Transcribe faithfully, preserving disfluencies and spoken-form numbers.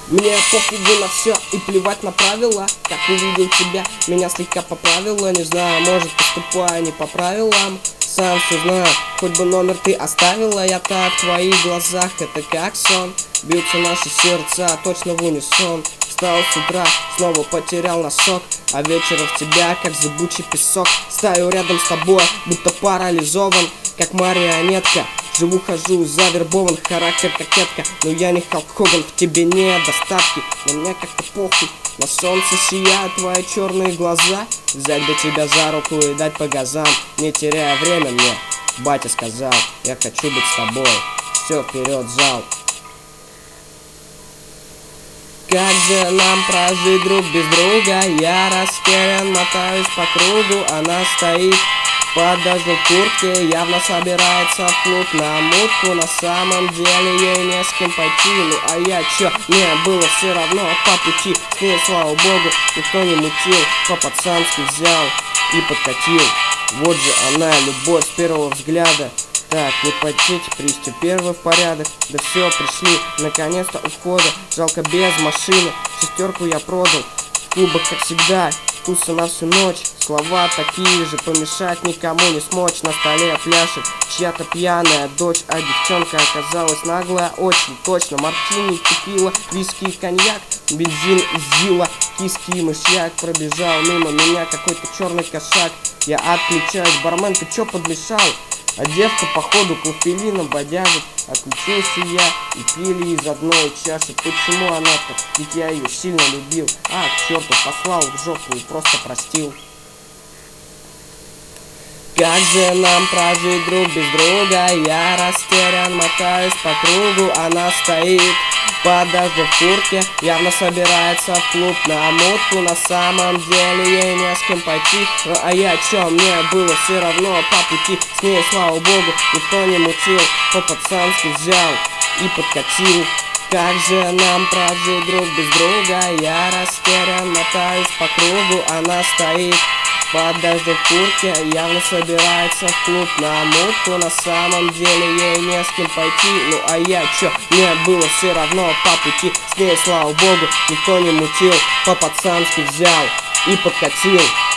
Мне пофигу на все и плевать на правила. Как увидел тебя, меня слегка поправило. Не знаю, может, поступаю не по правилам. Сам все знаю, хоть бы номер ты оставила. Я так в твоих глазах, это как сон. Бьются наши сердца точно в унисон. Встал с утра, снова потерял носок, а вечером в тебя, как зыбучий песок. Стою рядом с тобой, будто парализован, как марионетка. Живу, хожу, завербован, характер кокетка. Но я не Халк Хоган, в тебе нет достатки. На меня как-то похуй, на солнце сияют твои черные глаза. Взять бы тебя за руку и дать по газам, не теряя время мне. Батя сказал, я хочу быть с тобой. Все, вперед, зал. Как же нам прожить друг без друга? Я растерян, мотаюсь по кругу. Она стоит под дождем в куртке, явно собирается в клуб на мутку. На самом деле ей не с кем пойти. Ну а я чё, мне было все равно по пути. С ней, слава богу, никто не мутил. По-пацански взял и подкатил. Вот же она, любовь с первого взгляда. Так, не потеть, привести первый в порядок. Да все, пришли, наконец-то у входа. Жалко без машины, шестерку я продал. В клубах, как всегда, вкусы на всю ночь. Слова такие же, помешать никому не смочь. На столе пляшет чья-то пьяная дочь, а девчонка оказалась наглая очень точно. Мартини, текила, виски и коньяк, бензин из зила, киски и мышьяк. Пробежал мимо меня какой-то черный кошак. Я отключаюсь, бармен, ты чё подмешал? А девка походу клофелином бодяжит. Отключился я и пили из одной чаши. Почему она-то? Ведь я ее сильно любил. А, к черту, послал в жопу и просто простил. Как же нам прожить друг без друга? Я растерян, мотаюсь по кругу. Она стоит под дождем в куртке, явно собирается в клуб на мутку. На самом деле ей не с кем пойти. Ну а я чё, мне было все равно по пути. С ней, слава богу, никто не мутил. По-пацански взял и подкатил. Как же нам прожить друг без друга? Я растерян, мотаюсь по кругу. Она стоит под дождем в куртке, явно собирается в клуб на мутку. На самом деле ей не с кем пойти. Ну а я чё, мне было все равно по пути. С ней, слава богу, никто не мутил. По-пацански взял и подкатил.